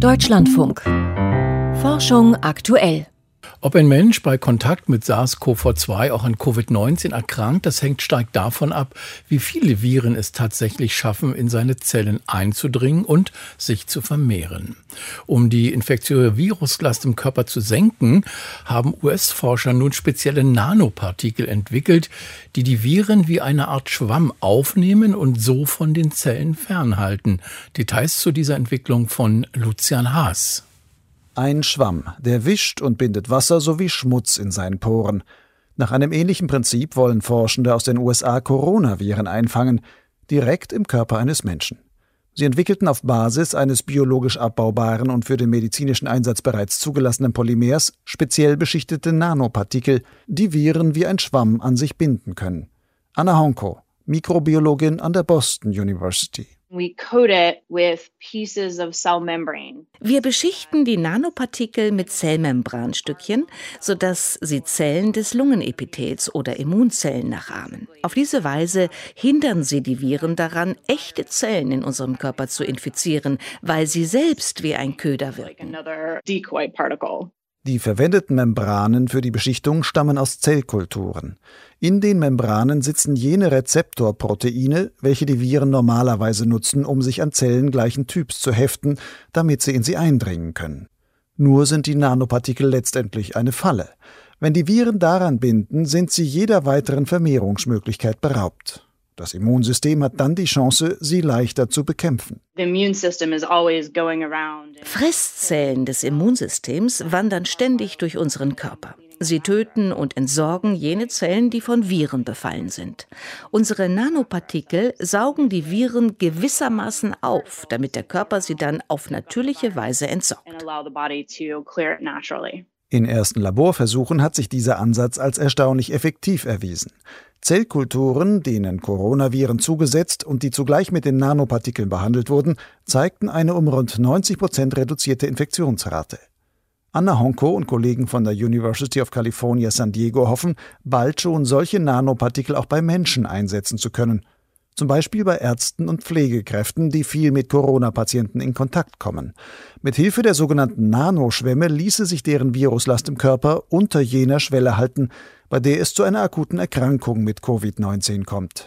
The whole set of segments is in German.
Deutschlandfunk. Forschung aktuell. Ob ein Mensch bei Kontakt mit SARS-CoV-2 auch an Covid-19 erkrankt, das hängt stark davon ab, wie viele Viren es tatsächlich schaffen, in seine Zellen einzudringen und sich zu vermehren. Um die infektiöse Viruslast im Körper zu senken, haben US-Forscher nun spezielle Nanopartikel entwickelt, die die Viren wie eine Art Schwamm aufnehmen und so von den Zellen fernhalten. Details zu dieser Entwicklung von Lucian Haas. Ein Schwamm, der wischt und bindet Wasser sowie Schmutz in seinen Poren. Nach einem ähnlichen Prinzip wollen Forschende aus den USA Coronaviren einfangen, direkt im Körper eines Menschen. Sie entwickelten auf Basis eines biologisch abbaubaren und für den medizinischen Einsatz bereits zugelassenen Polymers speziell beschichtete Nanopartikel, die Viren wie ein Schwamm an sich binden können. Anna Honko, Mikrobiologin an der Boston University. Wir beschichten die Nanopartikel mit Zellmembranstückchen, sodass sie Zellen des Lungenepithels oder Immunzellen nachahmen. Auf diese Weise hindern sie die Viren daran, echte Zellen in unserem Körper zu infizieren, weil sie selbst wie ein Köder wirken. Die verwendeten Membranen für die Beschichtung stammen aus Zellkulturen. In den Membranen sitzen jene Rezeptorproteine, welche die Viren normalerweise nutzen, um sich an Zellen gleichen Typs zu heften, damit sie in sie eindringen können. Nur sind die Nanopartikel letztendlich eine Falle. Wenn die Viren daran binden, sind sie jeder weiteren Vermehrungsmöglichkeit beraubt. Das Immunsystem hat dann die Chance, sie leichter zu bekämpfen. Fresszellen des Immunsystems wandern ständig durch unseren Körper. Sie töten und entsorgen jene Zellen, die von Viren befallen sind. Unsere Nanopartikel saugen die Viren gewissermaßen auf, damit der Körper sie dann auf natürliche Weise entsorgt. In ersten Laborversuchen hat sich dieser Ansatz als erstaunlich effektiv erwiesen. Zellkulturen, denen Coronaviren zugesetzt und die zugleich mit den Nanopartikeln behandelt wurden, zeigten eine um rund 90% reduzierte Infektionsrate. Anna Honko und Kollegen von der University of California San Diego hoffen, bald schon solche Nanopartikel auch bei Menschen einsetzen zu können. Zum Beispiel bei Ärzten und Pflegekräften, die viel mit Corona-Patienten in Kontakt kommen. Mit Hilfe der sogenannten Nanoschwämme ließe sich deren Viruslast im Körper unter jener Schwelle halten, bei der es zu einer akuten Erkrankung mit Covid-19 kommt.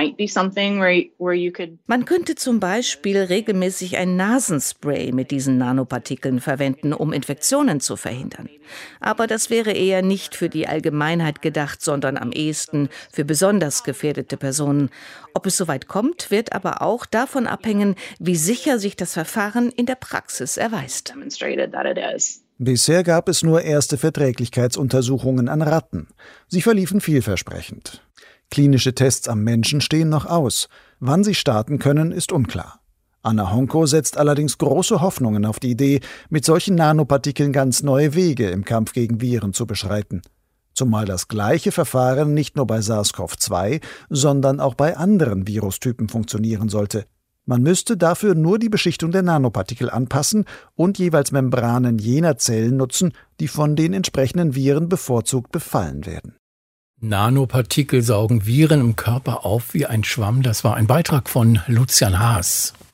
Man könnte zum Beispiel regelmäßig ein Nasenspray mit diesen Nanopartikeln verwenden, um Infektionen zu verhindern. Aber das wäre eher nicht für die Allgemeinheit gedacht, sondern am ehesten für besonders gefährdete Personen. Ob es soweit kommt, wird aber auch davon abhängen, wie sicher sich das Verfahren in der Praxis erweist. Bisher gab es nur erste Verträglichkeitsuntersuchungen an Ratten. Sie verliefen vielversprechend. Klinische Tests am Menschen stehen noch aus. Wann sie starten können, ist unklar. Anna Honko setzt allerdings große Hoffnungen auf die Idee, mit solchen Nanopartikeln ganz neue Wege im Kampf gegen Viren zu beschreiten. Zumal das gleiche Verfahren nicht nur bei SARS-CoV-2, sondern auch bei anderen Virustypen funktionieren sollte. Man müsste dafür nur die Beschichtung der Nanopartikel anpassen und jeweils Membranen jener Zellen nutzen, die von den entsprechenden Viren bevorzugt befallen werden. Nanopartikel saugen Viren im Körper auf wie ein Schwamm. Das war ein Beitrag von Lucian Haas.